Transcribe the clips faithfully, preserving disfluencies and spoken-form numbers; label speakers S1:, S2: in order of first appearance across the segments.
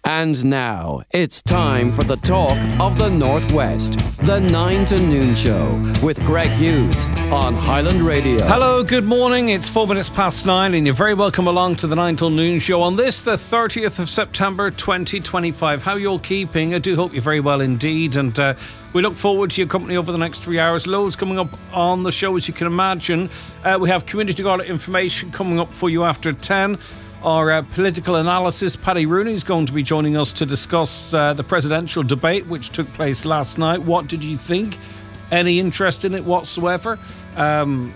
S1: And now, it's time for the talk of the Northwest. The nine to noon Show with Greg Hughes on Highland Radio.
S2: Hello, good morning. It's four minutes past nine and you're very welcome along to the nine till noon Show on this, the thirtieth of September twenty twenty-five. How are you all keeping? I do hope you're very well indeed, and uh, we look forward to your company over the next three hours. Loads coming up on the show, as you can imagine. Uh, we have community garden information coming up for you after ten. Our uh, political analysis, Paddy Rooney is going to be joining us to discuss uh, the presidential debate which took place last night. What did you think? Any interest in it whatsoever? Um,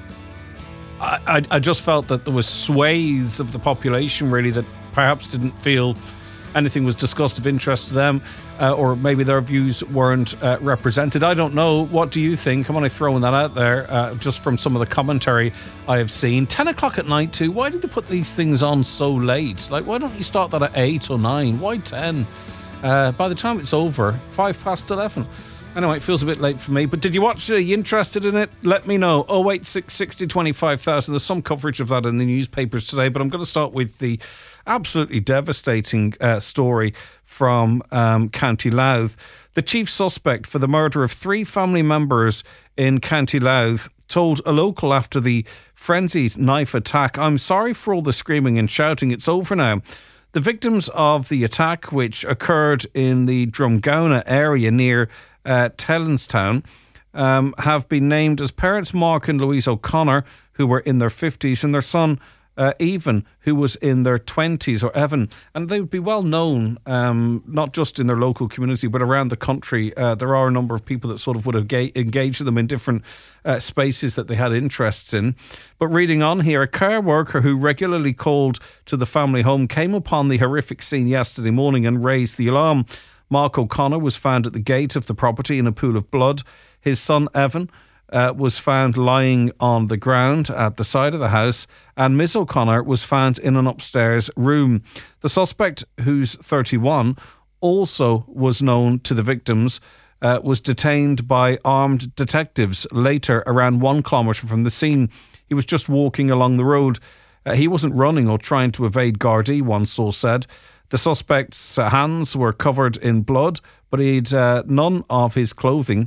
S2: I, I, I just felt that there was swathes of the population really that perhaps didn't feel anything was discussed of interest to them, uh, or maybe their views weren't uh, represented. I don't know. What do you think? I'm only throwing that out there uh, just from some of the commentary I have seen. ten o'clock at night too. Why did they put these things on so late? Like, why don't you start that at eight or nine? Why ten? Uh, by the time it's over, five past eleven. Anyway, it feels a bit late for me, but did you watch it? Are you interested in it? Let me know. oh eight six sixty twenty-five thousand. There's some coverage of that in the newspapers today, but I'm going to start with the absolutely devastating uh, story from um, County Louth. The chief suspect for the murder of three family members in County Louth told a local after the frenzied knife attack, "I'm sorry for all the screaming and shouting. It's over now." The victims of the attack, which occurred in the Drumgowna area near uh, Tellinstown, um, have been named as parents Mark and Louise O'Connor, who were in their fifties, and their son Uh, Evan, who was in their twenties, or Evan, and they would be well known, um, not just in their local community, but around the country. Uh, there are a number of people that sort of would have ga- engaged them in different uh, spaces that they had interests in. But reading on here, a care worker who regularly called to the family home came upon the horrific scene yesterday morning and raised the alarm. Mark O'Connor was found at the gate of the property in a pool of blood. His son Evan Uh, was found lying on the ground at the side of the house, and Miss O'Connor was found in an upstairs room. The suspect, who's thirty-one, also was known to the victims, uh, was detained by armed detectives later around one kilometre from the scene. He was just walking along the road. Uh, he wasn't running or trying to evade Gardaí, one source said. The suspect's hands were covered in blood, but he'd uh, none of his clothing,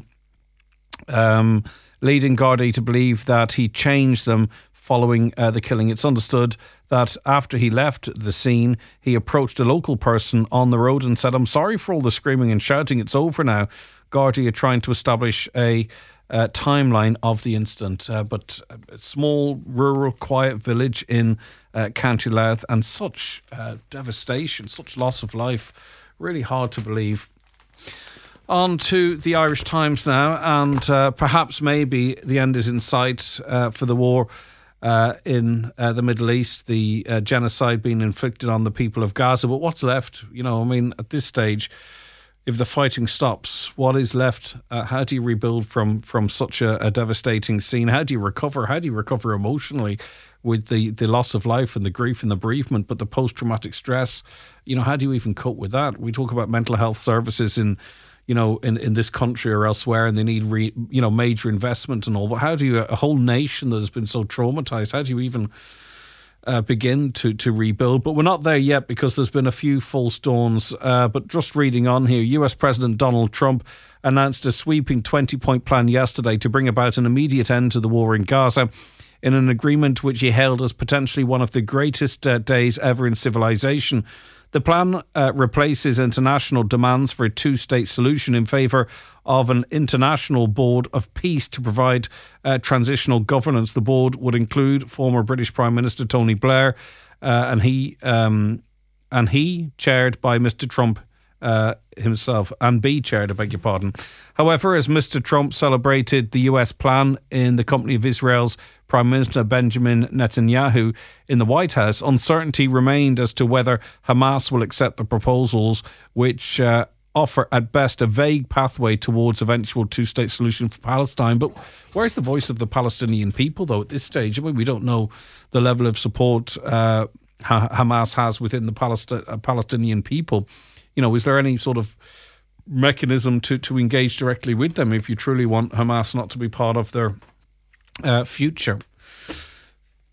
S2: Um... leading Gardaí to believe that he changed them following uh, the killing. It's understood that after he left the scene, he approached a local person on the road and said, "I'm sorry for all the screaming and shouting. It's over now." Gardaí are trying to establish a uh, timeline of the incident. Uh, but a small, rural, quiet village in uh, County Louth, and such uh, devastation, such loss of life. Really hard to believe. On to the Irish Times now, and uh, perhaps maybe the end is in sight uh, for the war uh, in uh, the Middle East, the uh, genocide being inflicted on the people of Gaza. But what's left? You know, I mean, at this stage, if the fighting stops, what is left? Uh, how do you rebuild from from such a, a devastating scene? How do you recover? How do you recover emotionally with the, the loss of life and the grief and the bereavement, but the post-traumatic stress? You know, how do you even cope with that? We talk about mental health services in you know, in, in this country or elsewhere, and they need, re, you know, major investment and all. But how do you, a whole nation that has been so traumatised, how do you even uh, begin to, to rebuild? But we're not there yet because there's been a few false dawns. Uh, but just reading on here, U S President Donald Trump announced a sweeping twenty-point plan yesterday to bring about an immediate end to the war in Gaza, in an agreement which he hailed as potentially one of the greatest uh, days ever in civilization. The plan uh, replaces international demands for a two-state solution in favour of an international board of peace to provide uh, transitional governance. The board would include former British Prime Minister Tony Blair, uh, and he um, and he chaired by Mister Trump uh, himself, and be chaired, I beg your pardon. However, as Mister Trump celebrated the U S plan in the company of Israel's Prime Minister Benjamin Netanyahu in the White House, uncertainty remained as to whether Hamas will accept the proposals, which uh, offer at best a vague pathway towards eventual two-state solution for Palestine. But where's the voice of the Palestinian people, though, at this stage? I mean, we don't know the level of support uh, Hamas has within the Palest- uh, Palestinian people. You know, is there any sort of mechanism to, to engage directly with them if you truly want Hamas not to be part of their uh, future?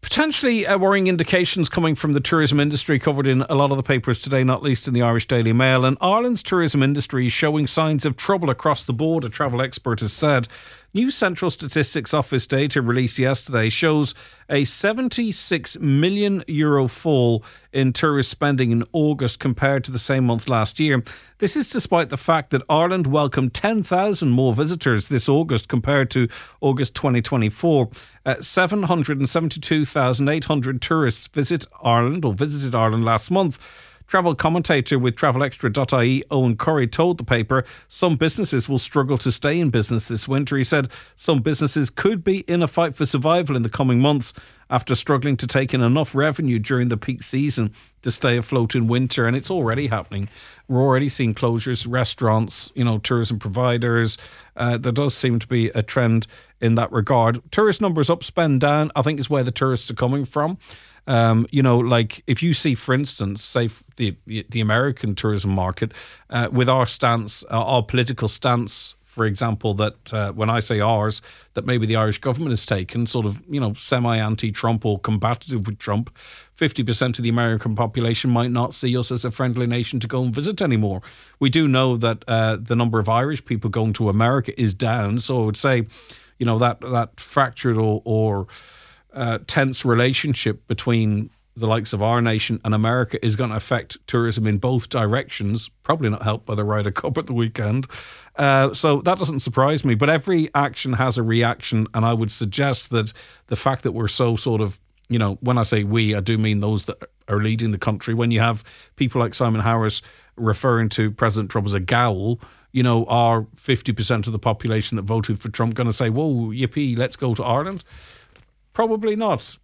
S2: Potentially uh, worrying indications coming from the tourism industry covered in a lot of the papers today, not least in the Irish Daily Mail. And Ireland's tourism industry is showing signs of trouble across the board, a travel expert has said. New Central Statistics Office data released yesterday shows a seventy-six million euro fall in tourist spending in August compared to the same month last year. This is despite the fact that Ireland welcomed ten thousand more visitors this August compared to August twenty twenty-four. Uh, seven hundred seventy-two thousand eight hundred tourists visit Ireland or visited Ireland last month. Travel commentator with travel extra dot I E, Owen Curry, told the paper some businesses will struggle to stay in business this winter. He said some businesses could be in a fight for survival in the coming months after struggling to take in enough revenue during the peak season to stay afloat in winter. And it's already happening. We're already seeing closures, restaurants, you know, tourism providers. Uh, there does seem to be a trend in that regard. Tourist numbers up, spend down, I think is where the tourists are coming from. Um, you know, like if you see, for instance, say the the American tourism market, uh, with our stance, uh, our political stance, for example, that uh, when I say ours, that maybe the Irish government has taken, sort of, you know, semi-anti-Trump or combative with Trump, fifty percent of the American population might not see us as a friendly nation to go and visit anymore. We do know that uh, the number of Irish people going to America is down. So I would say, you know, that, that fractured or... or Uh, tense relationship between the likes of our nation and America is going to affect tourism in both directions, probably not helped by the Ryder Cup at the weekend. Uh, so that doesn't surprise me. But every action has a reaction, and I would suggest that the fact that we're so sort of, you know, when I say we, I do mean those that are leading the country. When you have people like Simon Harris referring to President Trump as a ghoul, you know, are fifty percent of the population that voted for Trump going to say, whoa, yippee, let's go to Ireland? Probably not.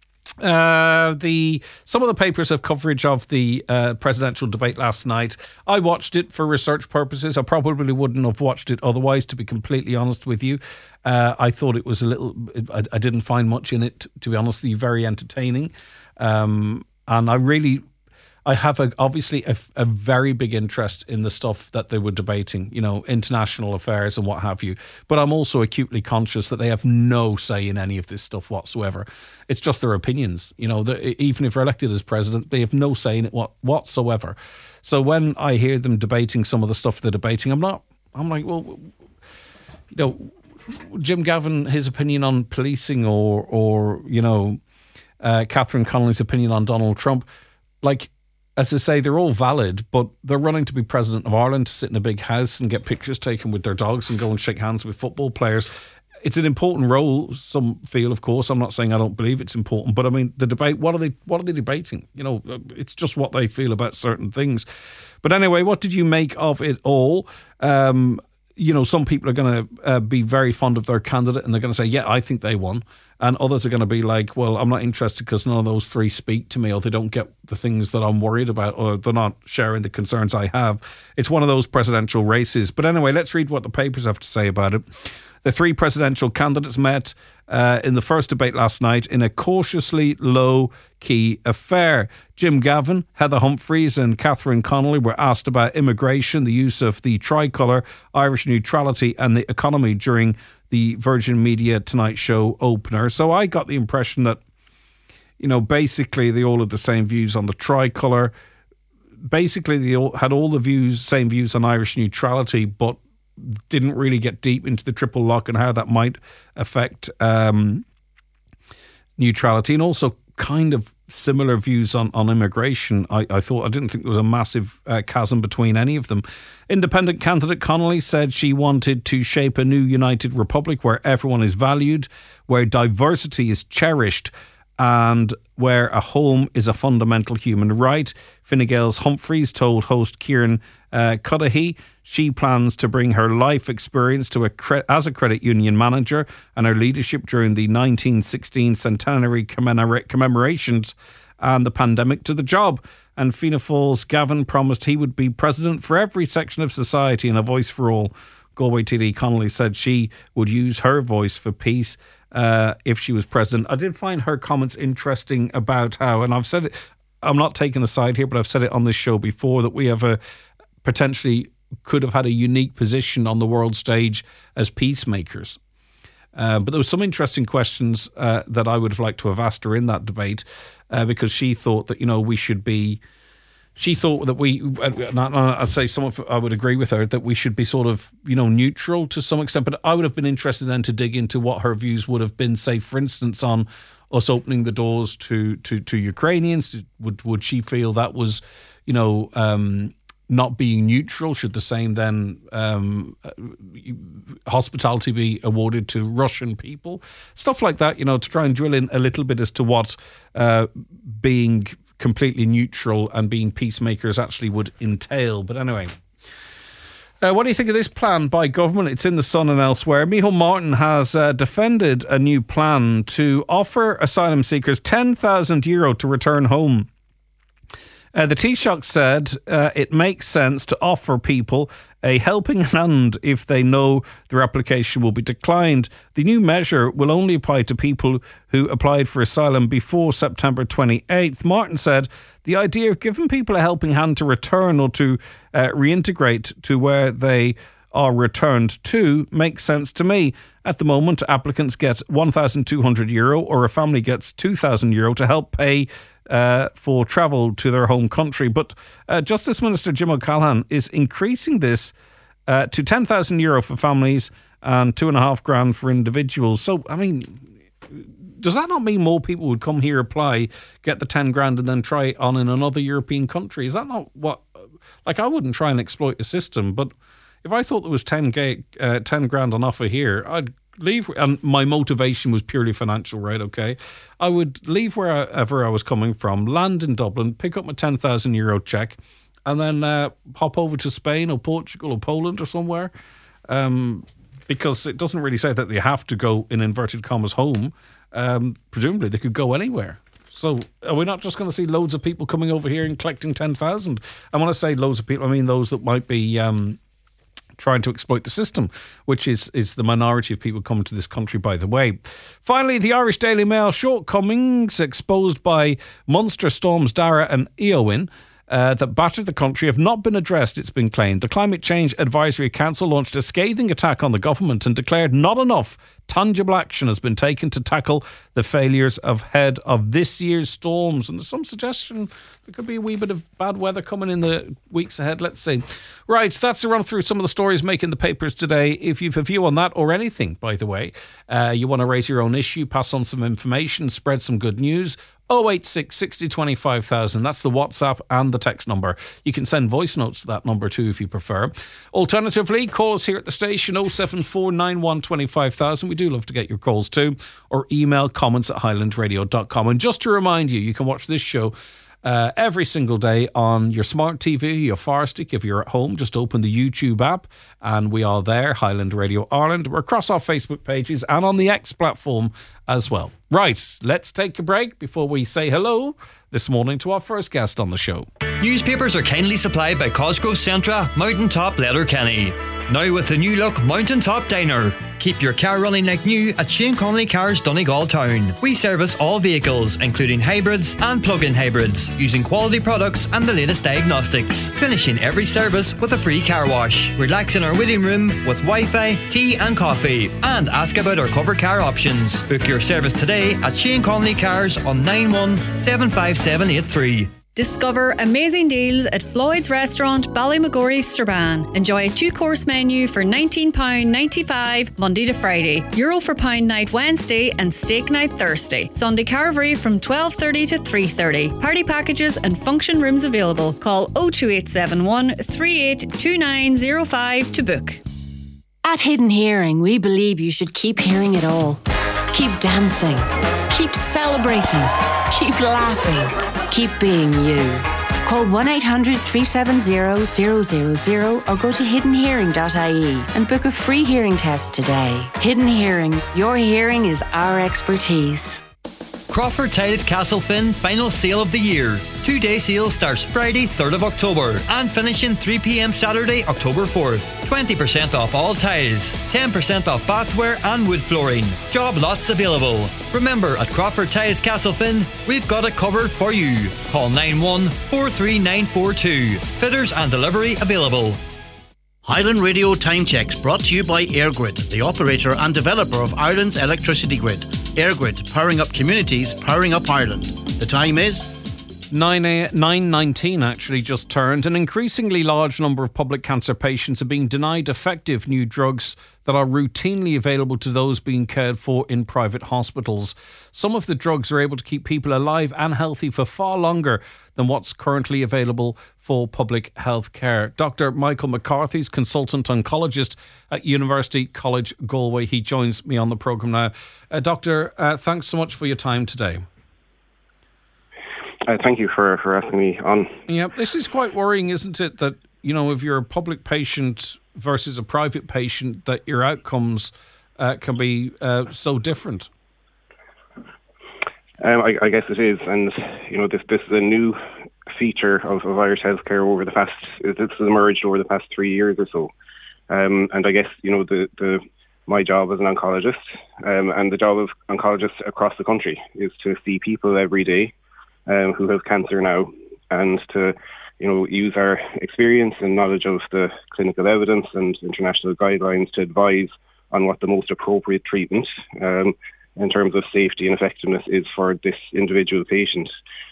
S2: Uh, the some of the papers have coverage of the uh, presidential debate last night. I watched it for research purposes. I probably wouldn't have watched it otherwise, to be completely honest with you. Uh, I thought it was a little... I, I didn't find much in it, to be honest with you, very entertaining. Um, and I really... I have a, obviously a, a very big interest in the stuff that they were debating, you know, international affairs and what have you. But I'm also acutely conscious that they have no say in any of this stuff whatsoever. It's just their opinions. You know, even if they're elected as president, they have no say in it what, whatsoever. So when I hear them debating some of the stuff they're debating, I'm not, I'm like, well, you know, Jim Gavin, his opinion on policing or, or you know, uh, Catherine Connolly's opinion on Donald Trump, like, as I say, they're all valid, but they're running to be president of Ireland, to sit in a big house and get pictures taken with their dogs and go and shake hands with football players. It's an important role, some feel, of course. I'm not saying I don't believe it's important, but I mean, the debate, what are they what are they debating? You know, it's just what they feel about certain things. But anyway, what did you make of it all? Um, you know, some people are going to uh, be very fond of their candidate and they're going to say, yeah, I think they won. And others are going to be like, well, I'm not interested because none of those three speak to me, or they don't get the things that I'm worried about, or they're not sharing the concerns I have. It's one of those presidential races. But anyway, let's read what the papers have to say about it. The three presidential candidates met uh, in the first debate last night in a cautiously low-key affair. Jim Gavin, Heather Humphreys and Catherine Connolly were asked about immigration, the use of the tricolour, Irish neutrality and the economy during the Virgin Media Tonight Show opener. So I got the impression that, you know, basically they all had the same views on the tricolour. Basically they all had all the views, same views on Irish neutrality, but didn't really get deep into the triple lock and how that might affect um, neutrality, and also kind of similar views on, on immigration. I, I thought, I didn't think there was a massive uh, chasm between any of them. Independent candidate Connolly said she wanted to shape a new united republic where everyone is valued, where diversity is cherished, and where a home is a fundamental human right. Fine Gael's Humphreys told host Kieran uh, Cudahy she plans to bring her life experience to a cre- as a credit union manager and her leadership during the nineteen sixteen centenary commemora- commemorations and the pandemic to the job. And Fianna Fáil's Gavin promised he would be president for every section of society and a voice for all. Galway T D Connolly said she would use her voice for peace uh, if she was president. I did find her comments interesting about how, and I've said it, I'm not taking a side here, but I've said it on this show before, that we have a potentially could have had a unique position on the world stage as peacemakers. Uh, but there were some interesting questions uh, that I would have liked to have asked her in that debate, uh, because she thought that, you know, we should be... She thought that we, and I'd say some of, I would agree with her, that we should be sort of, you know, neutral to some extent. But I would have been interested then to dig into what her views would have been, say, for instance, on us opening the doors to, to, to Ukrainians. Would would she feel that was, you know, um, not being neutral? Should the same then um, hospitality be awarded to Russian people? Stuff like that, you know, to try and drill in a little bit as to what uh, being completely neutral and being peacemakers actually would entail. But anyway, uh, what do you think of this plan by government? It's in the Sun and elsewhere. Micheál Martin has uh, defended a new plan to offer asylum seekers ten thousand euro to return home. Uh, the Taoiseach said uh, it makes sense to offer people a helping hand if they know their application will be declined. The new measure will only apply to people who applied for asylum before September twenty-eighth. Martin said the idea of giving people a helping hand to return or to uh, reintegrate to where they are returned to makes sense to me. At the moment, applicants get one thousand two hundred euro or a family gets two thousand euro to help pay Uh, for travel to their home country. But uh, Justice Minister Jim O'Callaghan is increasing this uh, to ten thousand euro for families and two and a half grand for individuals. So, I mean, does that not mean more people would come here, apply, get the ten grand and then try it on in another European country? Is that not what, like, I wouldn't try and exploit the system, but if I thought there was ten, gay, uh, ten grand on offer here, I'd leave, and my motivation was purely financial, right? Okay, I would leave wherever I was coming from, land in Dublin, pick up my ten thousand euro check, and then uh, hop over to Spain or Portugal or Poland or somewhere, um, because it doesn't really say that they have to go, in inverted commas, home. Um, presumably they could go anywhere. So are we not just going to see loads of people coming over here and collecting ten thousand? And when I say loads of people, I mean those that might be Um, trying to exploit the system, which is, is the minority of people coming to this country, by the way. Finally, the Irish Daily Mail: shortcomings exposed by monster storms Dara and Eowyn uh, that battered the country have not been addressed, it's been claimed. The Climate Change Advisory Council launched a scathing attack on the government and declared not enough tangible action has been taken to tackle the failures ahead of this year's storms. And there's some suggestion there could be a wee bit of bad weather coming in the weeks ahead. Let's see. Right, that's a run through some of the stories making the papers today. If you've a view on that or anything, by the way, uh, you want to raise your own issue, pass on some information, spread some good news, oh eight six, sixty, twenty-five thousand. That's the WhatsApp and the text number. You can send voice notes to that number too if you prefer. Alternatively, call us here at the station, oh seven four nine one, twenty-five thousand. We do love to get your calls too. Or email comments at highland radio dot com. And just to remind you, you can watch this show Uh, every single day on your smart T V, your Fire Stick. If you're at home, just open the YouTube app and we are there, Highland Radio Ireland. We're across our Facebook pages and on the X platform as well. Right, let's take a break before we say hello this morning to our first guest on the show.
S3: Newspapers are kindly supplied by Cosgrove Centra, Mountaintop Letterkenny. Now with the new look Mountaintop Diner. Keep your car running like new at Shane Connolly Cars, Donegal Town. We service all vehicles, including hybrids and plug-in hybrids, using quality products and the latest diagnostics. Finishing every service with a free car wash. Relax in our waiting room with Wi-Fi, tea and coffee. And ask about our cover car options. Book your service today at Shane Connolly Cars on nine one seven five seven eight three.
S4: Discover amazing deals at Floyd's Restaurant, Ballymagori, Strabane. Enjoy a two-course menu for nineteen pounds ninety-five Monday to Friday, Euro for pound night Wednesday and steak night Thursday. Sunday carvery from twelve thirty to three thirty. Party packages and function rooms available. Call oh two eight seven one, three eight two nine oh five to book.
S5: At Hidden Hearing, we believe you should keep hearing it all. Keep dancing. Keep celebrating. Keep laughing. Keep being you. Call one eight hundred, three seven zero, zero zero zero or go to hidden hearing dot I E and book a free hearing test today. Hidden Hearing. Your hearing is our expertise.
S3: Crawford Tiles Castlefin final sale of the year. Two-day sale starts Friday, third of October and finishing three p.m. Saturday, October fourth. twenty percent off all tiles, ten percent off bathware and wood flooring. Job lots available. Remember, at Crawford Tiles Castlefin, we've got it covered for you. Call nine one four three nine four two. Fitters and delivery available.
S6: Highland Radio Time Checks brought to you by EirGrid, the operator and developer of Ireland's electricity grid. EirGrid, powering up communities, powering up Ireland. The time is
S2: nine nineteen actually just turned. An increasingly large number of public cancer patients are being denied effective new drugs that are routinely available to those being cared for in private hospitals. Some of the drugs are able to keep people alive and healthy for far longer than what's currently available for public health care. Doctor Michael McCarthy is consultant oncologist at University College Galway. He joins me on the programme now. Uh, doctor, uh, thanks so much for your time today.
S7: Uh, thank you for, for asking me on.
S2: Yeah, this is quite worrying, isn't it? That, you know, if you're a public patient versus a private patient, that your outcomes uh, can be uh, so different.
S7: Um, I, I guess it is, and you know, this this is a new feature of, of Irish healthcare over the past. This has emerged over the past three years or so, um, and I guess you know the the my job as an oncologist, um, and the job of oncologists across the country is to see people every day Um, who have cancer now, and to, you know, use our experience and knowledge of the clinical evidence and international guidelines to advise on what the most appropriate treatment um, in terms of safety and effectiveness is for this individual patient.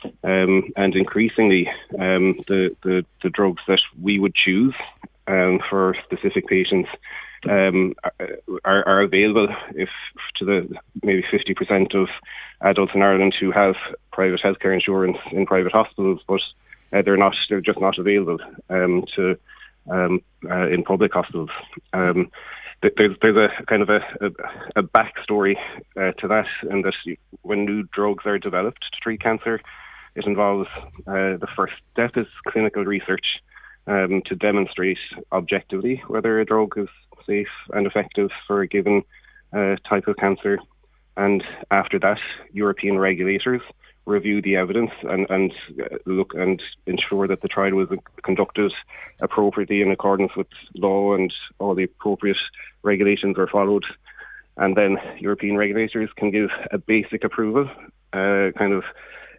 S7: Um, and increasingly, um, the, the, the drugs that we would choose um, for specific patients um, are, are available if to the maybe fifty percent of adults in Ireland who have private healthcare insurance in private hospitals, but uh, they're not, they're just not available um, to um, uh, in public hospitals. Um, th- there's there's a kind of a, a, a backstory uh, to that, and that when new drugs are developed to treat cancer, it involves uh, the first step is clinical research um, to demonstrate objectively whether a drug is safe and effective for a given uh, type of cancer. And after that, European regulators review the evidence and, and look and ensure that the trial was conducted appropriately in accordance with law and all the appropriate regulations were followed. And then European regulators can give a basic approval, uh, kind of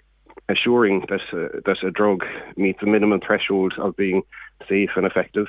S7: assuring that uh, that a drug meets a minimum threshold of being safe and effective.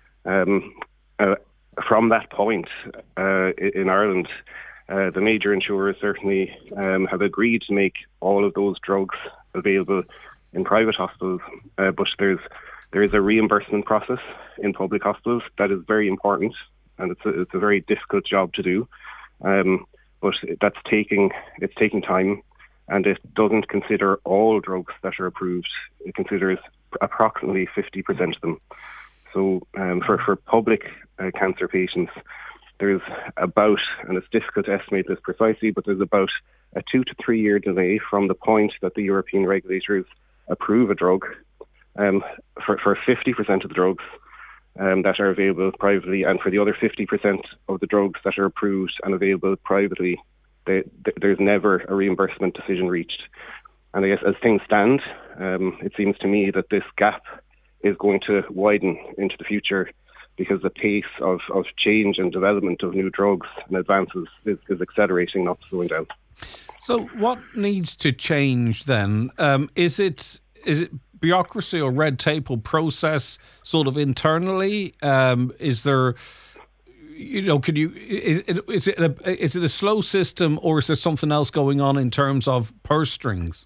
S7: Um, uh, from that point, uh, in Ireland, Uh, the major insurers certainly um, have agreed to make all of those drugs available in private hospitals, uh, but there's there is a reimbursement process in public hospitals that is very important, and it's a, it's a very difficult job to do. Um, but that's taking it's taking time, and it doesn't consider all drugs that are approved. It considers approximately fifty percent of them. So um, for for public uh, cancer patients, there's about, and it's difficult to estimate this precisely, but there's about a two to three year delay from the point that the European regulators approve a drug um, for, for fifty percent of the drugs um, that are available privately, and for the other fifty percent of the drugs that are approved and available privately, they, they, there's never a reimbursement decision reached. And I guess as things stand, um, it seems to me that this gap is going to widen into the future, because the pace of, of change and development of new drugs and advances is, is accelerating, not slowing down.
S2: So what needs to change then? Um, is it is it bureaucracy or red tape or process sort of internally? Um, is there, you know, can you, is it, is it a, is it a slow system, or is there something else going on in terms of purse strings?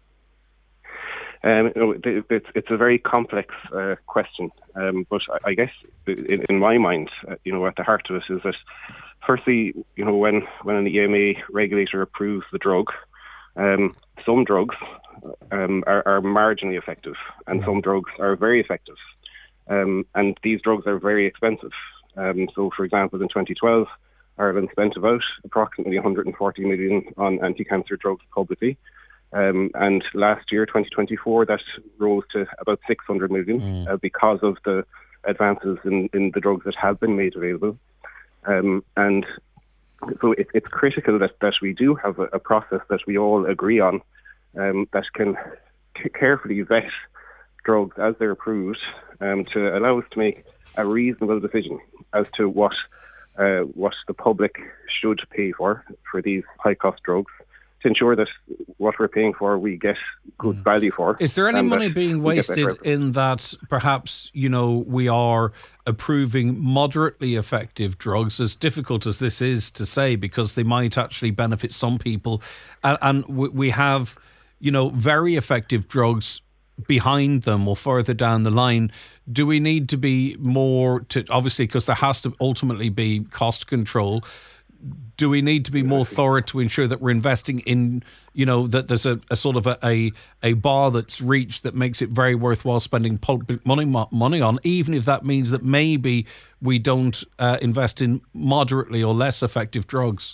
S7: Um, you know, it's, it's a very complex uh, question, um, but I, I guess in, in my mind, uh, you know, at the heart of it is that, firstly, you know, when, when an E M A regulator approves the drug, um, some drugs um, are, are marginally effective, and some drugs are very effective, um, and these drugs are very expensive. Um, so, for example, in twenty twelve, Ireland spent about approximately one hundred forty million on anti-cancer drugs publicly. Um, and last year, twenty twenty-four, that rose to about six hundred million mm. uh, because of the advances in, in the drugs that have been made available. Um, and so it, it's critical that, that we do have a, a process that we all agree on, um, that can c- carefully vet drugs as they're approved, um, to allow us to make a reasonable decision as to what uh, what the public should pay for for these high-cost drugs, to ensure that what we're paying for, we get good mm. value for.
S2: Is there any money being wasted in that perhaps, you know, we are approving moderately effective drugs, as difficult as this is to say, because they might actually benefit some people, and, and we have, you know, very effective drugs behind them or further down the line? Do we need to be more, to obviously, because there has to ultimately be cost control, do we need to be more thorough to ensure that we're investing in, you know, that there's a, a sort of a, a a bar that's reached that makes it very worthwhile spending public money money on, even if that means that maybe we don't uh, invest in moderately or less effective drugs?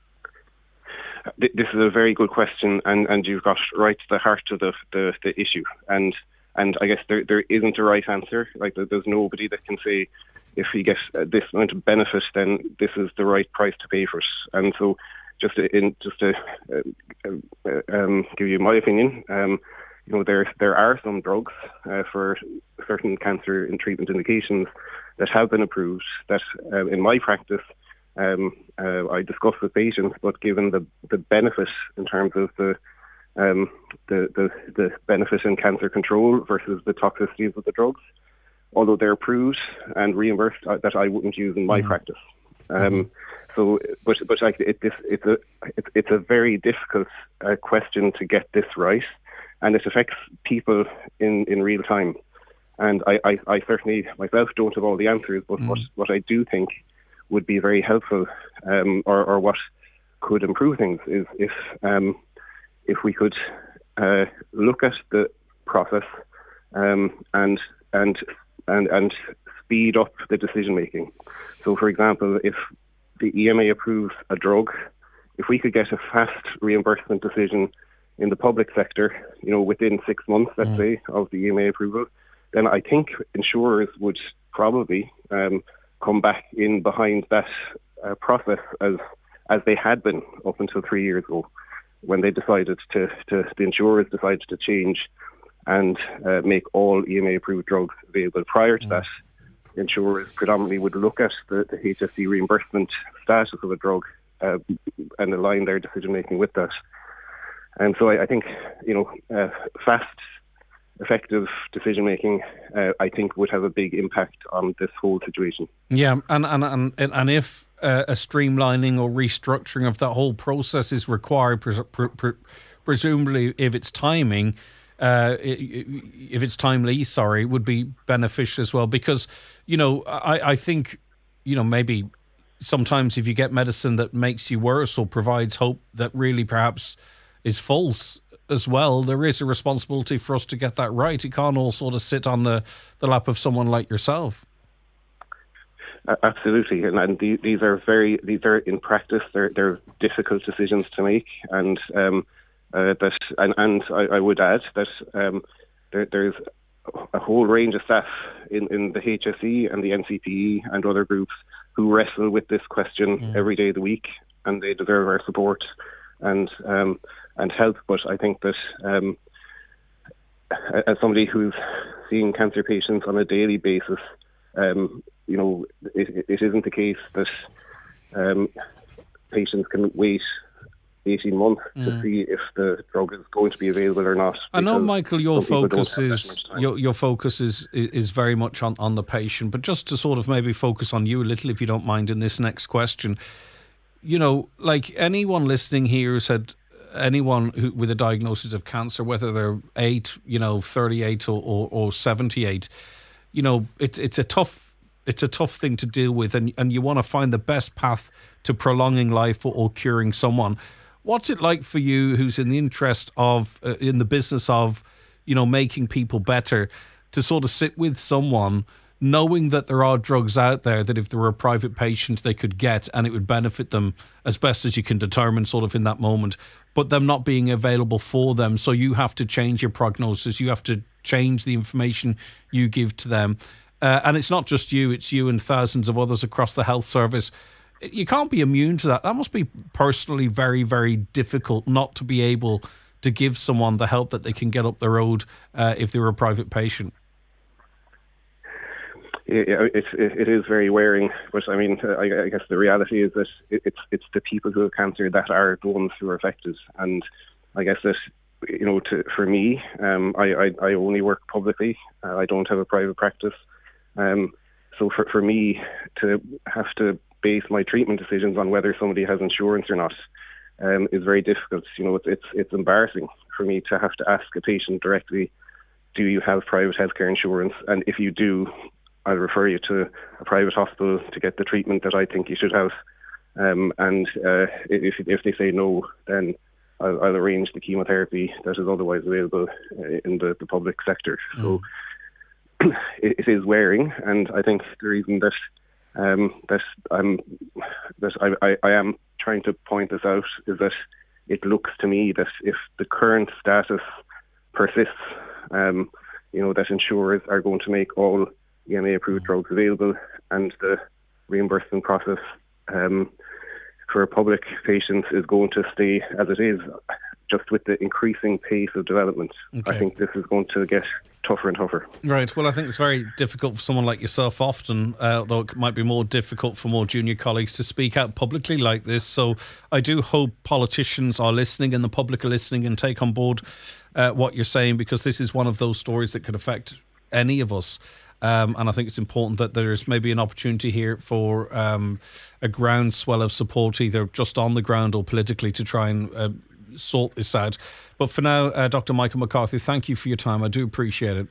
S7: This is a very good question, and, and you've got right to the heart of the, the, the issue. And and I guess there there isn't a right answer. Like, there's nobody that can say, if you get this amount of benefit, then this is the right price to pay for it. And so, just to, in, just to uh, uh, um, give you my opinion, um, you know, there there are some drugs uh, for certain cancer and treatment indications that have been approved that, uh, in my practice, um, uh, I discuss with patients. But given the the benefit in terms of the um, the, the the benefit in cancer control versus the toxicities of the drugs, although they're approved and reimbursed, uh, that I wouldn't use in my mm-hmm. practice. Um, mm-hmm. So, but but like it, this, it's a it's, it's a very difficult uh, question to get this right, and it affects people in, in real time. And I, I, I certainly myself don't have all the answers, but mm-hmm. what what I do think would be very helpful, um, or or what could improve things, is if um, if we could uh, look at the process um, and and and and speed up the decision making. So, for example, if the E M A approves a drug, if we could get a fast reimbursement decision in the public sector, you know, within six months, let's mm. say, of the E M A approval, then I think insurers would probably um, come back in behind that uh, process as as they had been up until three years ago, when they decided to, to the insurers decided to change and uh, make all E M A approved drugs available. Prior to mm. that, insurers predominantly would look at the, the H S E reimbursement status of a drug uh, and align their decision making with that. And so I, I think, you know, uh, fast, effective decision making, uh, I think, would have a big impact on this whole situation. Yeah,
S2: and and and, and if uh, a streamlining or restructuring of that whole process is required, pres- pre- pre- presumably if it's timing. Uh, if it's timely, sorry, would be beneficial as well, because, you know, I, I think, you know, maybe sometimes if you get medicine that makes you worse or provides hope that really perhaps is false as well, there is a responsibility for us to get that right. It can't all sort of sit on the, the lap of someone like yourself.
S7: Uh, absolutely, and, and the, these are very, these are in practice, they're they're difficult decisions to make, and um, Uh, that and, and I, I would add that um, there, there's a whole range of staff in, in the H S E and the N C P E and other groups who wrestle with this question mm. every day of the week, and they deserve our support and um, and help. But I think that um, as somebody who's seeing cancer patients on a daily basis, um, you know, it, it isn't the case that um, patients can wait eighteen months mm. to see if the drug is going to be available or not.
S2: I know, Michael, your focus is your your focus is is very much on, on the patient, but just to sort of maybe focus on you a little, if you don't mind, in this next question. You know, like anyone listening here who's had anyone who, with a diagnosis of cancer, whether they're eight, you know, thirty-eight or, or, or seventy-eight, you know, it's it's a tough it's a tough thing to deal with, and and you want to find the best path to prolonging life or, or curing someone. What's it like for you, who's in the interest of, uh, in the business of, you know, making people better, to sort of sit with someone knowing that there are drugs out there that if they were a private patient they could get and it would benefit them as best as you can determine sort of in that moment, but them not being available for them. So you have to change your prognosis. You have to change the information you give to them. Uh, and it's not just you, it's you and thousands of others across the health service. You can't be immune to that. That must be personally very, very difficult not to be able to give someone the help that they can get up the road uh, if they were a private patient.
S7: it, it, it is very wearing. But I mean, I, I guess the reality is that it's it's the people who have cancer that are the ones who are affected. And I guess that, you know, to, for me, um, I, I, I only work publicly. Uh, I don't have a private practice. Um, so for, for me to have to base my treatment decisions on whether somebody has insurance or not um, is very difficult. You know, it's, it's it's embarrassing for me to have to ask a patient directly, do you have private healthcare insurance? And if you do, I'll refer you to a private hospital to get the treatment that I think you should have. Um, and uh, if if they say no, then I'll, I'll arrange the chemotherapy that is otherwise available in the, the public sector. Mm. So it, it is wearing, and I think the reason that um, that I'm that I, I, I am trying to point this out is that it looks to me that if the current status persists, um, you know, that insurers are going to make all E M A-approved drugs available, and the reimbursement process um, for public patients is going to stay as it is, just with the increasing pace of development. Okay. I think this is going to get tougher and tougher.
S2: Right. Well, I think it's very difficult for someone like yourself often, uh, though it might be more difficult for more junior colleagues to speak out publicly like this. So I do hope politicians are listening and the public are listening and take on board uh, what you're saying, because this is one of those stories that could affect any of us. Um, and I think it's important that there's maybe an opportunity here for um, a groundswell of support, either just on the ground or politically, to try and uh, sort this out. But for now, uh, Doctor Michael McCarthy, thank you for your time. I do appreciate it.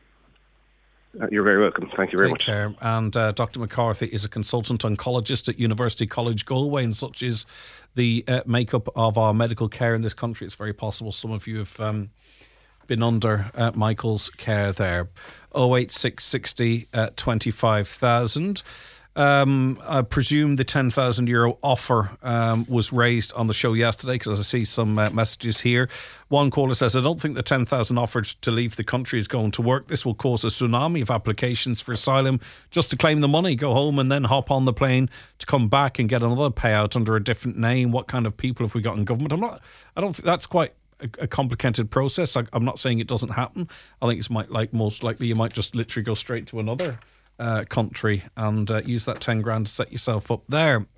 S7: Uh, you're very welcome. Thank you very
S2: Take
S7: much.
S2: care. And uh, Doctor McCarthy is a consultant oncologist at University College Galway, and such is the uh, makeup of our medical care in this country. It's very possible some of you have um, been under uh, Michael's care there. oh eight six sixty uh, twenty-five thousand. Um, I presume the ten thousand euro offer um, was raised on the show yesterday, because I see some uh, messages here. One caller says, I don't think the ten thousand offered to leave the country is going to work. This will cause a tsunami of applications for asylum just to claim the money, go home and then hop on the plane to come back and get another payout under a different name. What kind of people have we got in government? I'm not, I don't think that's quite a, a complicated process. I, I'm not saying it doesn't happen. I think it's might like most likely you might just literally go straight to another Uh, country and uh, use that ten grand to set yourself up there.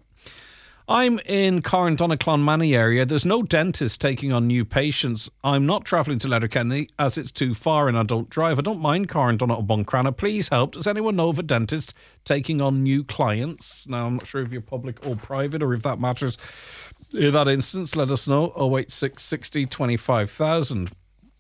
S2: I'm in Carndonagh-Clonmany area. There's no dentist taking on new patients. I'm not travelling to Letterkenny as it's too far and I don't drive. I don't mind Carndonagh or Buncrana. Please help. Does anyone know of a dentist taking on new clients? Now, I'm not sure if you're public or private or if that matters. In that instance, let us know. oh eight six sixty twenty-five thousand.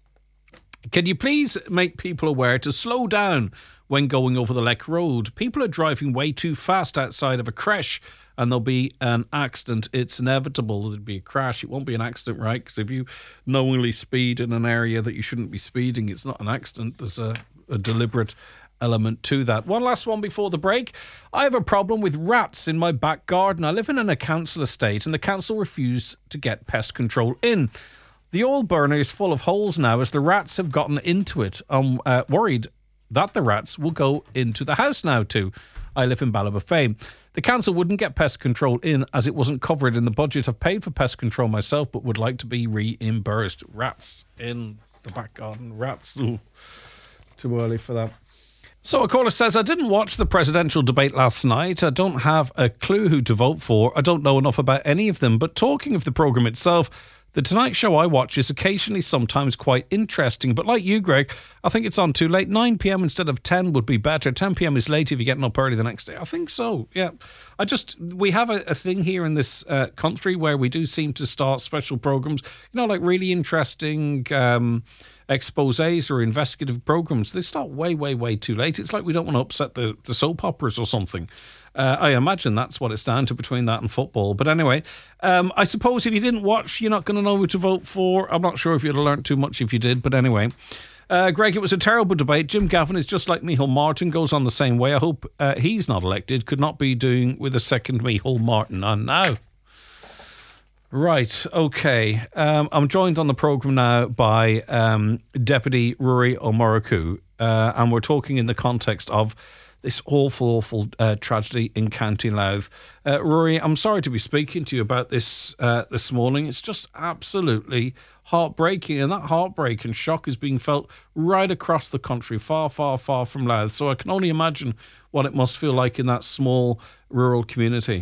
S2: Can you please make people aware to slow down when going over the Leck Road? People are driving way too fast outside of a creche and there'll be an accident. It's inevitable there'll be a crash. It won't be an accident, right? Because if you knowingly speed in an area that you shouldn't be speeding, it's not an accident. There's a, a deliberate element to that. One last one before the break. I have a problem with rats in my back garden. I live in a council estate and the council refused to get pest control in. The oil burner is full of holes now as the rats have gotten into it. I'm uh, worried that the rats will go into the house now too. I live in Ballybofey. The council wouldn't get pest control in as it wasn't covered in the budget. I've paid for pest control myself but would like to be reimbursed. Rats in the back garden. Rats. Ooh, too early for that. So a caller says, I didn't watch the presidential debate last night. I don't have a clue who to vote for. I don't know enough about any of them. But talking of the programme itself, the Tonight Show I watch is occasionally sometimes quite interesting, but like you, Greg, I think it's on too late. nine p.m. instead of ten would be better. ten p.m. is late if you're getting up early the next day. I think so, yeah. I just, we have a, a thing here in this uh, country where we do seem to start special programmes, you know, like really interesting um, exposés or investigative programmes. They start way, way, way too late. It's like we don't want to upset the, the soap operas or something. Uh, I imagine that's what it's down to between that and football. But anyway, um, I suppose if you didn't watch, you're not going to know who to vote for. I'm not sure if you'd have learnt too much if you did. But anyway, uh, Greg, it was a terrible debate. Jim Gavin is just like Micheál Martin, goes on the same way. I hope uh, he's not elected. Could not be doing with a second Micheál Martin on now. Right, okay. Um, I'm joined on the programme now by um, Deputy Ruairí Ó Murchú, uh, and we're talking in the context of this awful, awful uh, tragedy in County Louth. Uh, Rory, I'm sorry to be speaking to you about this uh, this morning. It's just absolutely heartbreaking, and that heartbreak and shock is being felt right across the country, far, far, far from Louth. So I can only imagine what it must feel like in that small rural community.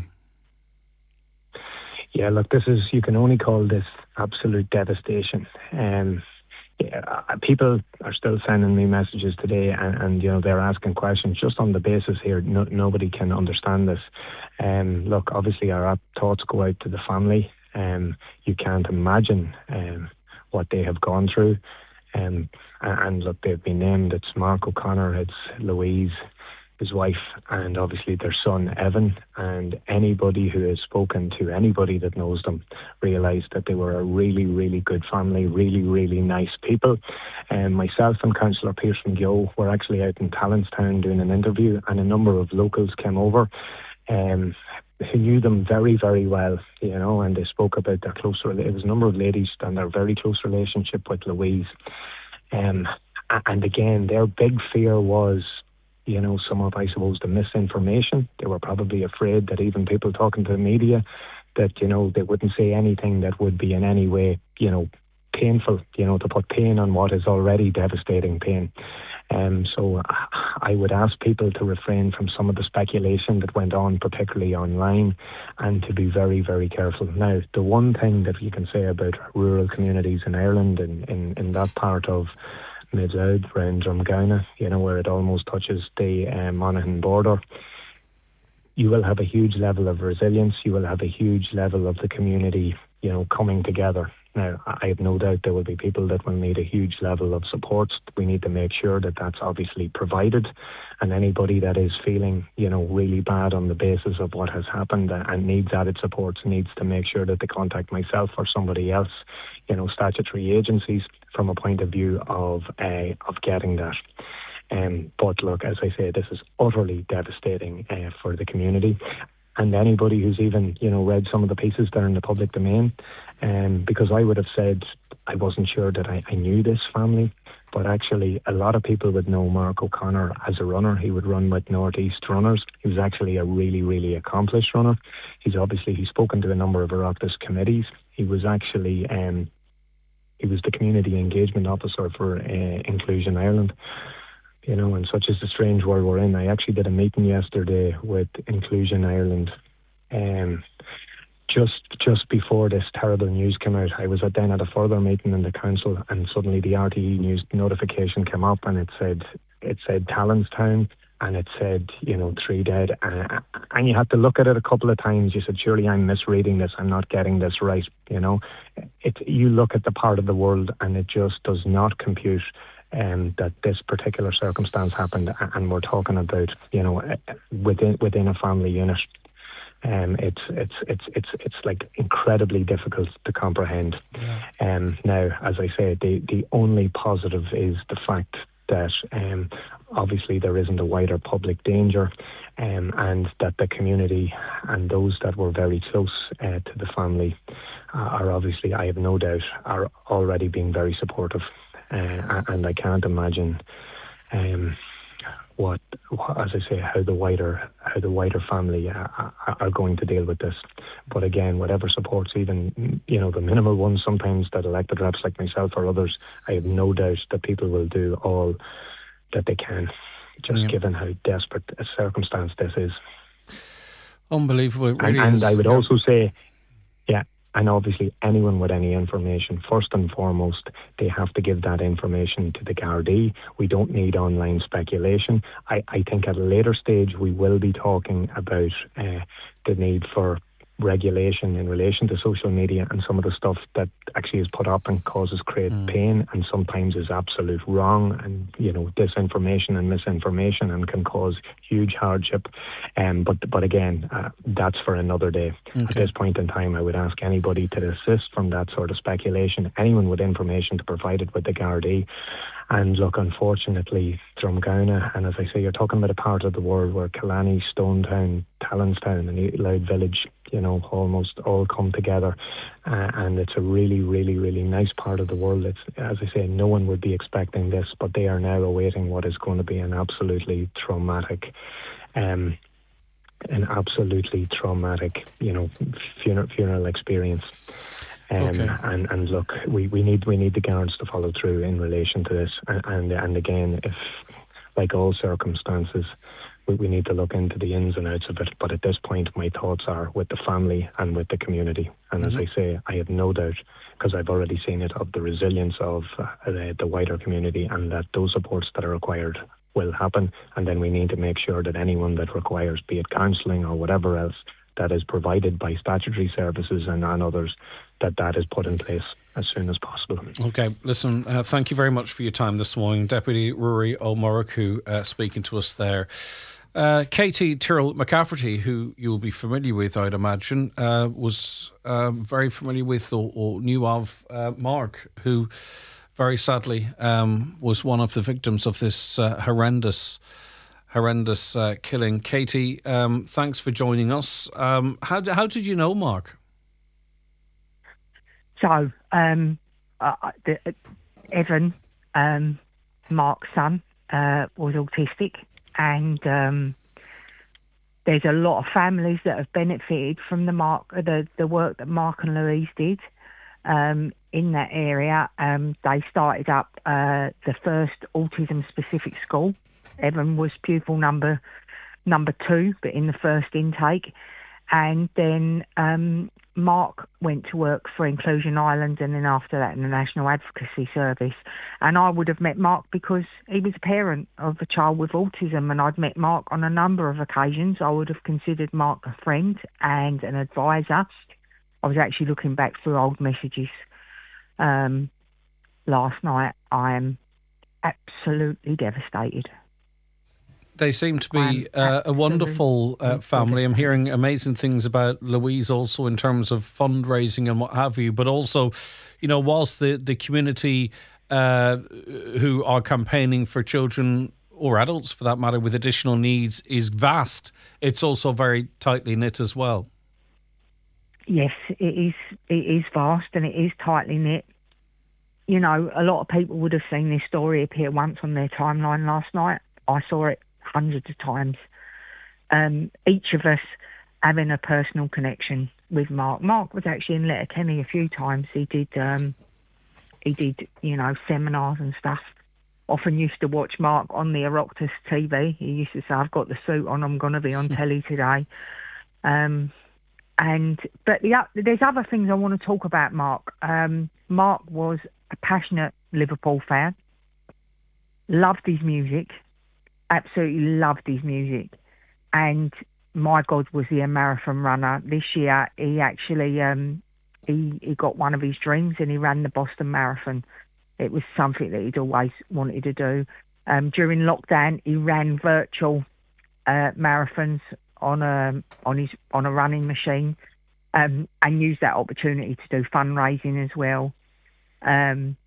S8: Yeah, look, this is, you can only call this absolute devastation. Um, yeah, people are still sending me messages today, and, and you know, they're asking questions just on the basis here. No, nobody can understand this. Um, look, obviously our thoughts go out to the family. Um, you can't imagine um, what they have gone through. Um, and, and look, they've been named. It's Mark O'Connor, it's Louise, his wife, and obviously their son Evan. And anybody who has spoken to anybody that knows them realised that they were a really, really good family, really, really nice people. And myself and Councillor Pearson Gio were actually out in Talonstown doing an interview, and a number of locals came over um, who knew them very, very well, you know, and they spoke about their close relationship. It was a number of ladies and their very close relationship with Louise. Um, and again, their big fear was, you know, some of, I suppose, the misinformation. They were probably afraid that even people talking to the media, that, you know, they wouldn't say anything that would be in any way, you know, painful, you know, to put pain on what is already devastating pain. Um, so I would ask people to refrain from some of the speculation that went on, particularly online, and to be very, very careful. Now, the one thing that you can say about rural communities in Ireland, and in, in, in that part of Mid-Louth, around Drumgownagh, you know, where it almost touches the um, Monaghan border, you will have a huge level of resilience. You will have a huge level of the community, you know, coming together. Now, I have no doubt there will be people that will need a huge level of support. We need to make sure that that's obviously provided. And anybody that is feeling, you know, really bad on the basis of what has happened and needs added support needs to make sure that they contact myself or somebody else, you know, statutory agencies, from a point of view of uh, of getting that. Um, but look, as I say, this is utterly devastating uh, for the community. And anybody who's even, you know, read some of the pieces there in the public domain, um, because I would have said I wasn't sure that I, I knew this family, but actually a lot of people would know Mark O'Connor as a runner. He would run with North East Runners. He was actually a really, really accomplished runner. He's obviously, he's spoken to a number of Oireachtas committees. He was actually, um, he was the community engagement officer for uh, Inclusion Ireland. You know, and such is the strange world we're in. I actually did a meeting yesterday with Inclusion Ireland. Um, just just before this terrible news came out, I was at, then at a further meeting in the council, and suddenly the R T E news notification came up, and it said it said Talonstown, and it said, you know, three dead. Uh, and you had to look at it a couple of times. You said, surely I'm misreading this. I'm not getting this right. You know, it. You look at the part of the world, and it just does not compute. Um, that this particular circumstance happened, and we're talking about, you know, within within a family unit. Um, it's it's it's it's it's like incredibly difficult to comprehend. Yeah. Um, now, as I say, the the only positive is the fact that um, obviously there isn't a wider public danger, um, and that the community and those that were very close uh, to the family uh, are obviously, I have no doubt, are already being very supportive. Uh, and I can't imagine um, what, as I say, how the wider how the wider family uh, are going to deal with this. But again, whatever supports, even, you know, the minimal ones sometimes that elected reps like myself or others, I have no doubt that people will do all that they can, just yeah. given how desperate a circumstance this is.
S2: Unbelievable, it really
S8: and,
S2: is.
S8: And I would
S2: yeah.
S8: also say, yeah. And obviously anyone with any information, first and foremost, they have to give that information to the Gardaí. We don't need online speculation. I, I think at a later stage we will be talking about uh, the need for regulation in relation to social media and some of the stuff that actually is put up and causes great mm. pain and sometimes is absolute wrong and, you know, disinformation and misinformation and can cause huge hardship. Um, but but again, uh, that's for another day. Okay. At this point in time, I would ask anybody to desist from that sort of speculation. Anyone with information to provide it with the Gardaí. And look, unfortunately, Drumgownagh, and as I say, you're talking about a part of the world where Killarney, Stonetown, Talonstown and Louth Village, you know, almost all come together. Uh, and it's a really, really, really nice part of the world. It's, as I say, no one would be expecting this, but they are now awaiting what is going to be an absolutely traumatic, um, an absolutely traumatic, you know, funeral, funeral experience. Um,
S2: okay.
S8: and, and look, we, we need we need the guards to follow through in relation to this. And and, and again, if like all circumstances, we, we need to look into the ins and outs of it. But at this point, my thoughts are with the family and with the community. And mm-hmm. as I say, I have no doubt, because I've already seen it, of the resilience of uh, the, the wider community, and that those supports that are required will happen. And then we need to make sure that anyone that requires, be it counselling or whatever else, that is provided by statutory services and, and others, that that is put in place as soon as possible.
S2: Okay, listen, uh, thank you very much for your time this morning. Deputy Ruairí Ó Murchú uh, speaking to us there. Uh, Katie Tyrrell McCafferty, who you'll be familiar with, I'd imagine, uh, was uh, very familiar with or, or knew of uh, Mark, who very sadly um, was one of the victims of this uh, horrendous horrendous uh, killing. Katie, um, thanks for joining us. Um, how, how did you know Mark?
S9: So, um, uh, the, uh, Evan, um, Mark's son, uh, was autistic, and um, there's a lot of families that have benefited from the Mark, the the work that Mark and Louise did um, in that area. Um, they started up uh, the first autism-specific school. Evan was pupil number number two, but in the first intake. And then um, Mark went to work for Inclusion Ireland, and then after that in the National Advocacy Service. And I would have met Mark because he was a parent of a child with autism, and I'd met Mark on a number of occasions. I would have considered Mark a friend and an advisor. I was actually looking back through old messages um, last night. I am absolutely devastated.
S2: They seem to be uh, a wonderful uh, family. I'm hearing amazing things about Louise also in terms of fundraising and what have you, but also, you know, whilst the, the community uh, who are campaigning for children or adults for that matter with additional needs is vast, it's also very tightly knit as well.
S9: Yes, it is, it is vast and it is tightly knit. You know, a lot of people would have seen this story appear once on their timeline last night. I saw it hundreds of times. Um, each of us having a personal connection with Mark. Mark was actually in Letterkenny a few times. He did, um, he did, you know, seminars and stuff. Often used to watch Mark on the Oireachtas T V. He used to say, "I've got the suit on. I'm going to be on telly today." Um, and but the, there's other things I want to talk about. Mark. Um, Mark was a passionate Liverpool fan. Loved his music. Absolutely loved his music, and my God, was he a marathon runner. This year he actually um, he, he got one of his dreams and he ran the Boston Marathon. It was something that he'd always wanted to do. Um, during lockdown he ran virtual uh, marathons on a on his on a running machine, um, and used that opportunity to do fundraising as well. Um,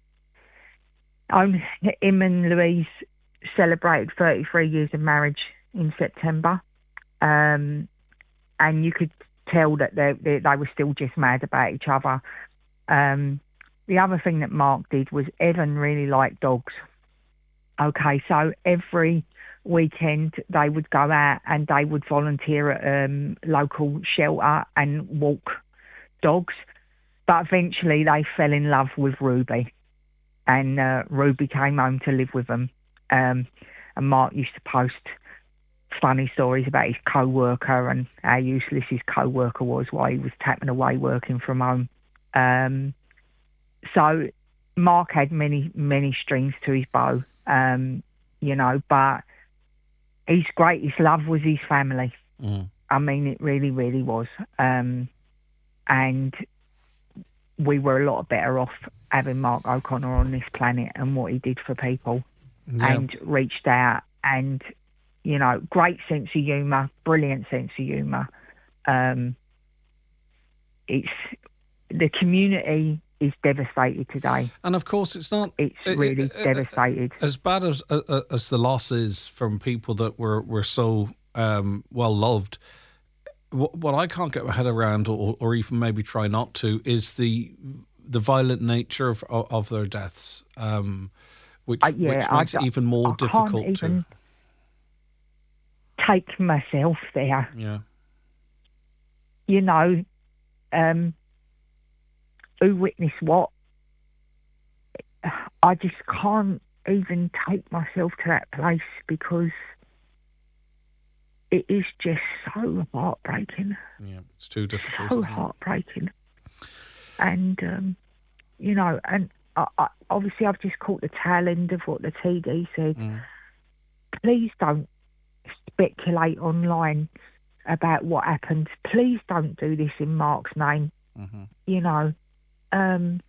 S9: him and Louise celebrated thirty-three years of marriage in September, um, and you could tell that they, they they were still just mad about each other. Um, the other thing that Mark did was Evan really liked dogs. Okay, so every weekend they would go out and they would volunteer at a um, local shelter and walk dogs, but eventually they fell in love with Ruby, and uh, Ruby came home to live with them. Um, and Mark used to post funny stories about his co-worker and how useless his co-worker was while he was tapping away working from home. Um, so Mark had many, many strings to his bow, um, you know, but his greatest love was his family. Mm. I mean, it really, really was. Um, and we were a lot better off having Mark O'Connor on this planet and what he did for people. Yeah. And reached out, and, you know, great sense of humour, brilliant sense of humour. Um, it's the community is devastated today,
S2: and of course, it's not.
S9: It's really it, it, devastated.
S2: As bad as uh, as the loss is from people that were were so um, well loved. what, what I can't get my head around, or, or even maybe try not to, is the the violent nature of of their deaths, um, which
S9: Uh, yeah,
S2: which
S9: I
S2: makes it
S9: don't-
S2: even more
S9: I can't
S2: difficult
S9: even
S2: to.
S9: take myself there.
S2: Yeah.
S9: You know, um, who witnessed what? I just can't even take myself to that place because it is just so heartbreaking.
S2: Yeah, it's too difficult.
S9: So
S2: isn't it?
S9: heartbreaking. And, um, you know, and I, I, obviously I've just caught the tail end of what the T D said.
S2: Mm.
S9: Please don't speculate online about what happened. Please don't do this in Mark's name.
S2: Mm-hmm.
S9: You know, um,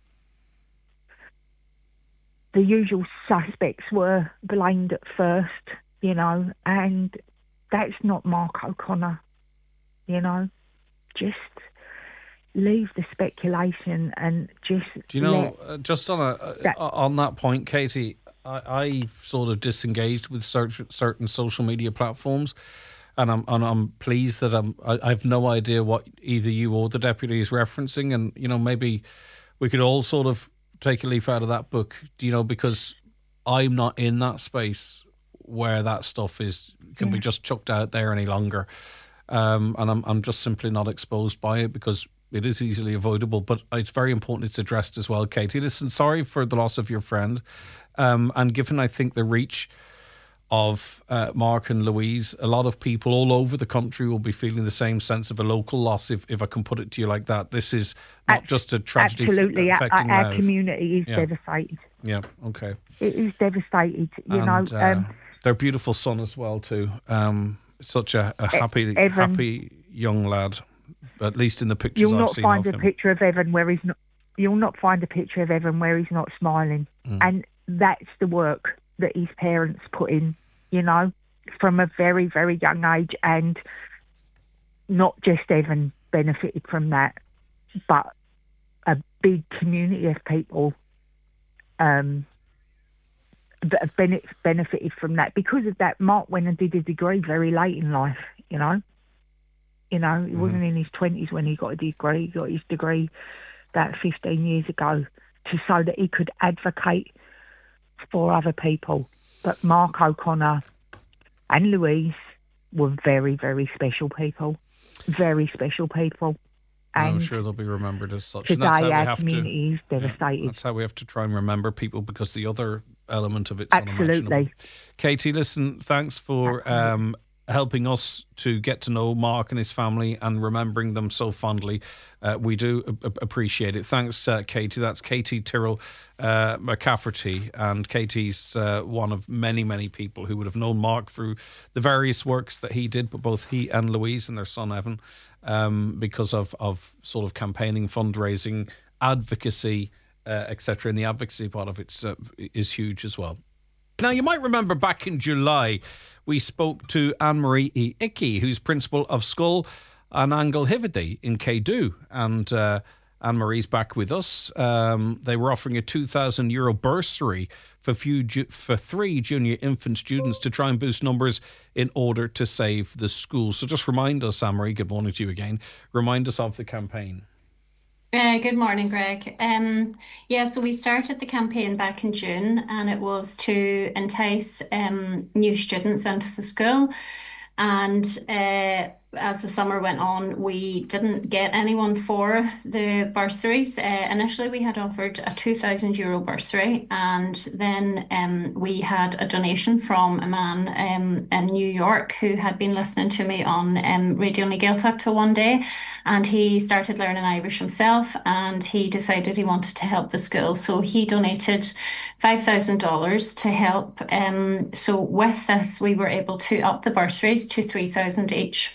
S9: the usual suspects were blamed at first, you know, and that's not Mark O'Connor, you know. Just leave the speculation and just
S2: Do you know,
S9: let
S2: uh, just on a
S9: that-
S2: uh, on that point, Katie, I, I've sort of disengaged with certain certain social media platforms, and I'm and I'm pleased that I'm I, I've no idea what either you or the deputy is referencing, and you know maybe we could all sort of take a leaf out of that book, do you know, because I'm not in that space where that stuff is can be
S9: Yeah.
S2: just chucked out there any longer, um, and I'm I'm just simply not exposed by it because it is easily avoidable. But it's very important it's addressed as well, Katie. Listen, sorry for the loss of your friend, um, and given I think the reach of uh, Mark and Louise, a lot of people all over the country will be feeling the same sense of a local loss, if, if I can put it to you like that. This is not
S9: Ab-
S2: just a tragedy
S9: absolutely,
S2: f-
S9: our,
S2: affecting
S9: our
S2: Louth.
S9: community is
S2: Yeah.
S9: devastated.
S2: Yeah, okay.
S9: It is devastated, you
S2: and
S9: know.
S2: uh,
S9: Um,
S2: their beautiful son as well too. Um, such a, a happy,
S9: Evan.
S2: happy young lad, at least in the pictures
S9: you'll
S2: I've
S9: not
S2: seen
S9: find
S2: of
S9: a
S2: him.
S9: picture of Evan where he's not. You'll not find a picture of Evan where he's not smiling,
S2: Mm.
S9: and that's the work that his parents put in. You know, from a very, very young age, and not just Evan benefited from that, but a big community of people um, that have bene- benefited from that. Because of that, Mark went and did a degree very late in life, you know. You know, he wasn't in his twenties when he got a degree. He got his degree about fifteen years ago to so that he could advocate for other people. But Mark O'Connor and Louise were very, very special people. Very special people.
S2: I'm
S9: And
S2: sure they'll be remembered as such.
S9: today
S2: and that's how we
S9: our
S2: have
S9: community
S2: to,
S9: is devastated.
S2: That's how we have to try and remember people, because the other element of it's unimaginable.
S9: Absolutely.
S2: Katie, listen, thanks for um, helping us to get to know Mark and his family and remembering them so fondly. Uh, we do a- a- appreciate it. Thanks, uh, Katie. That's Katie Tyrrell uh, McCafferty. And Katie's uh, one of many, many people who would have known Mark through the various works that he did, but both he and Louise and their son Evan, um, because of, of sort of campaigning, fundraising, advocacy, uh, et cetera. And the advocacy part of it uh, is huge as well. Now, you might remember back in July, we spoke to Anne-Marie E. Icky, who's principal of Skull and Angle Hivedy in Kedu. And uh, Anne-Marie's back with us. Um, they were offering a two thousand euro bursary for, few ju- for three junior infant students to try and boost numbers in order to save the school. So just remind us, Anne-Marie, good morning to you again, remind us of the campaign.
S10: Uh, good morning, Greg. Um, yeah, so we started the campaign back in June, and it was to entice um, new students into the school. And uh, as the summer went on, we didn't get anyone for the bursaries. Uh, initially, we had offered a two thousand euro bursary, and then um, we had a donation from a man um, in New York who had been listening to me on um, Radio Nigeltachta one day, and he started learning Irish himself, and he decided he wanted to help the school. So he donated five thousand dollars to help. Um, so with this, we were able to up the bursaries to three thousand each.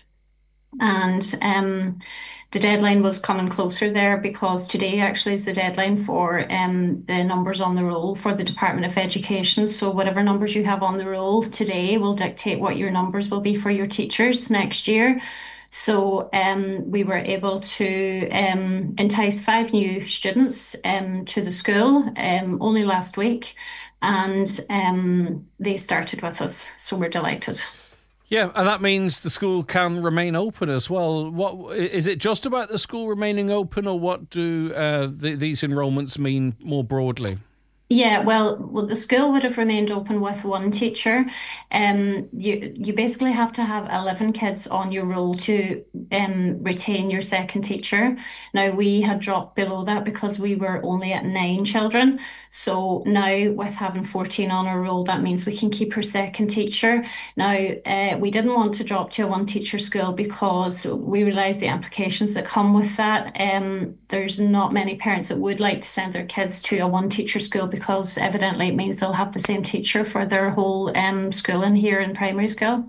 S10: And um, the deadline was coming closer there, because today actually is the deadline for um, the numbers on the roll for the Department of Education. So whatever numbers you have on the roll today will dictate what your numbers will be for your teachers next year. So um, we were able to um, entice five new students um, to the school um, only last week, and um, they started with us. So we're delighted.
S2: Yeah, and that means the school can remain open as well. What is it just about the school remaining open, or what do uh, the, these enrolments mean more broadly?
S10: Yeah, well, well, the school would have remained open with one teacher. Um, you you basically have to have eleven kids on your roll to um retain your second teacher. Now we had dropped below that because we were only at nine children. So now with having fourteen on our roll, that means we can keep our second teacher. Now uh, we didn't want to drop to a one teacher school because we realised the implications that come with that. Um, there's not many parents that would like to send their kids to a one teacher school, because evidently it means they'll have the same teacher for their whole um, schooling here in primary school.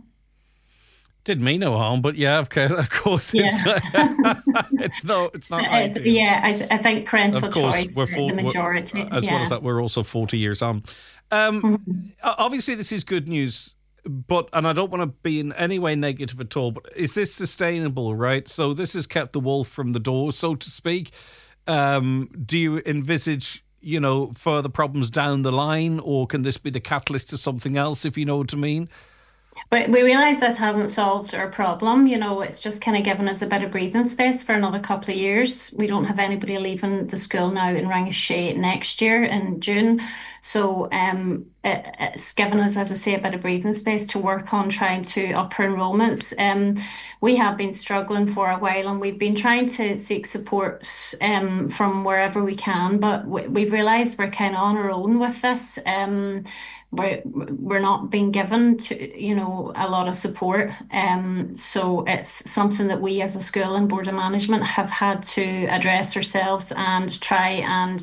S2: Did me no harm, but yeah, of course, of course
S10: yeah.
S2: it's uh, it's not it's not
S10: it's,
S2: ideal.
S10: Yeah, I, I think parental
S2: of course,
S10: choice,
S2: we're full,
S10: the majority.
S2: As
S10: yeah.
S2: well as that, we're also forty years on. Um,
S10: mm-hmm.
S2: Obviously, this is good news, but and I don't want to be in any way negative at all. But is this sustainable? Right. So this has kept the wolf from the door, so to speak. Um, do you envisage, you know, further problems down the line, or can this be the catalyst to something else, if you know what I mean?
S10: But we realise that hasn't solved our problem. You know, it's just kind of given us a bit of breathing space for another couple of years. We don't have anybody leaving the school now in Rangashay next year in June. So um, it, it's given us, as I say, a bit of breathing space to work on trying to up our enrolments. Um, we have been struggling for a while, and we've been trying to seek support um, from wherever we can. But we, we've realised we're kind of on our own with this. Um, We're, we're not being given to, you know, a lot of support. Um, so it's something that we as a school and board of management have had to address ourselves and try and,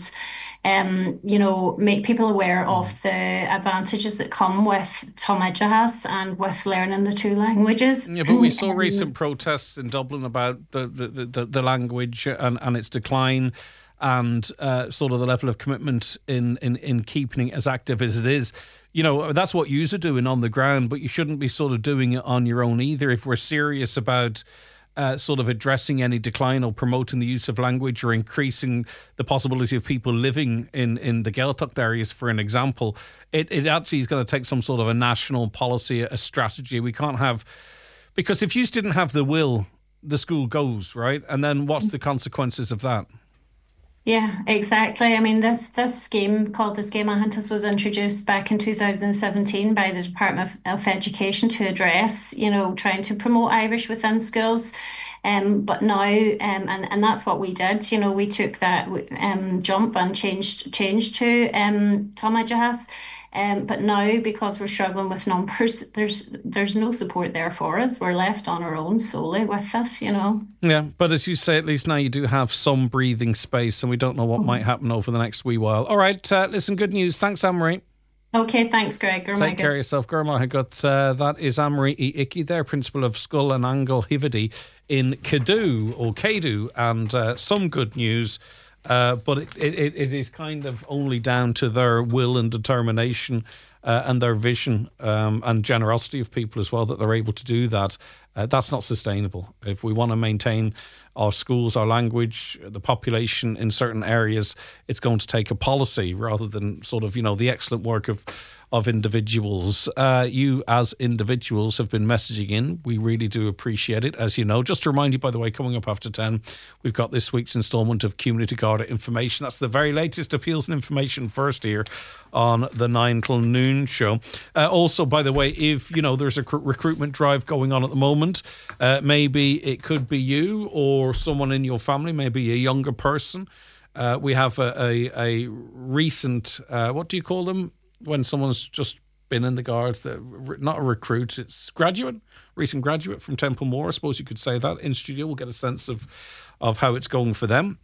S10: um, you know, make people aware of the advantages that come with Táimid Jahas and with learning the two languages.
S2: Yeah, but we saw um, recent protests in Dublin about the, the, the, the language and, and its decline, and uh, sort of the level of commitment in, in, in keeping it as active as it is. You know, that's what yous are doing on the ground, but you shouldn't be sort of doing it on your own either. If we're serious about uh, sort of addressing any decline or promoting the use of language or increasing the possibility of people living in, in the Gaeltacht areas, for an example, it, it actually is going to take some sort of a national policy, a strategy. We can't have... Because if yous didn't have the will, the school goes, right? And then what's the consequences of that?
S10: Yeah, exactly. I mean, this this scheme called the Scheme Ahantas was introduced back in two thousand seventeen by the Department of, of Education to address, you know, trying to promote Irish within schools. Um, but now, um, and, and that's what we did, you know, we took that um, jump and changed changed to um, Táimid Jahas. Um, but now, because we're struggling with numbers, there's there's no support there for us. We're left on our own solely with this, you know.
S2: Yeah, but as you say, at least now you do have some breathing space, and we don't know what mm-hmm. might happen over the next wee while. All right, uh, listen, good news. Thanks, Anne-Marie.
S10: Okay, thanks, Greg. Gurmai
S2: Take care of yourself. Gurmai. Uh, that is Anne-Marie E. Icky there, Principal of Scull and Angle Hividi in Cadoo, or Cadoo, and uh, some good news. Uh, but it, it, it is kind of only down to their will and determination uh, and their vision um, and generosity of people as well that they're able to do that. Uh, that's not sustainable. If we want to maintain our schools, our language, the population in certain areas, it's going to take a policy rather than sort of, you know, the excellent work of of individuals. Uh, you as individuals have been messaging in. We really do appreciate it, as you know. Just to remind you, by the way, coming up after ten, we've got this week's instalment of Community Garda information. That's the very latest appeals and information first here on the nine till noon show. Uh, also, by the way, if, you know, there's a cr- recruitment drive going on at the moment, uh, maybe it could be you or someone in your family, maybe a younger person. Uh, we have a, a, a recent, uh, what do you call them? When someone's just been in the Guards, not a recruit, it's graduate, recent graduate from Templemore. I suppose you could say that. In studio, we'll get a sense of, of how it's going for them.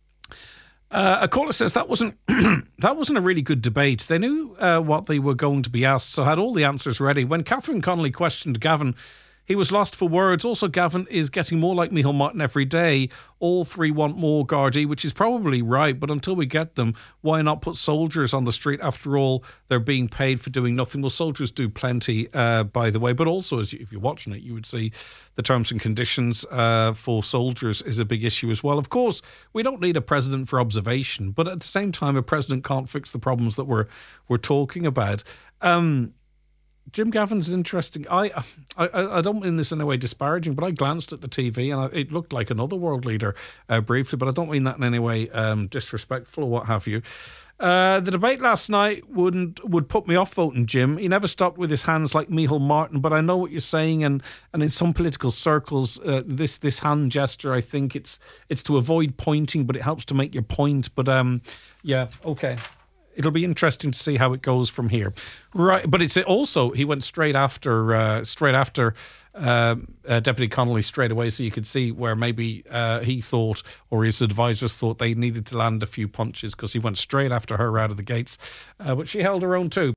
S2: Uh, a caller says that wasn't that wasn't a really good debate. They knew uh, what they were going to be asked, so had all the answers ready. When Catherine Connolly questioned Gavin, he was lost for words. Also, Gavin is getting more like Micheál Martin every day. All three want more Gardaí, which is probably right, but until we get them, why not put soldiers on the street? After all, they're being paid for doing nothing. Well, soldiers do plenty, uh, by the way, but also, as you, if you're watching it, you would see the terms and conditions uh, for soldiers is a big issue as well. Of course, we don't need a president for observation, but at the same time, a president can't fix the problems that we're, we're talking about. Um... Jim Gavin's interesting. I, I I don't mean this in a way disparaging, but I glanced at the T V and I, it looked like another world leader uh, briefly, but I don't mean that in any way um, disrespectful or what have you. Uh, the debate last night wouldn't would put me off voting Jim. He never stopped with his hands like Micheál Martin, but I know what you're saying, and, and in some political circles, uh, this this hand gesture, I think it's it's to avoid pointing, but it helps to make your point. But um, yeah, okay. It'll be interesting to see how it goes from here, right? But it's also he went straight after uh, straight after uh, uh, Deputy Connolly straight away, so you could see where maybe uh, he thought or his advisors thought they needed to land a few punches because he went straight after her out of the gates, uh, but she held her own too.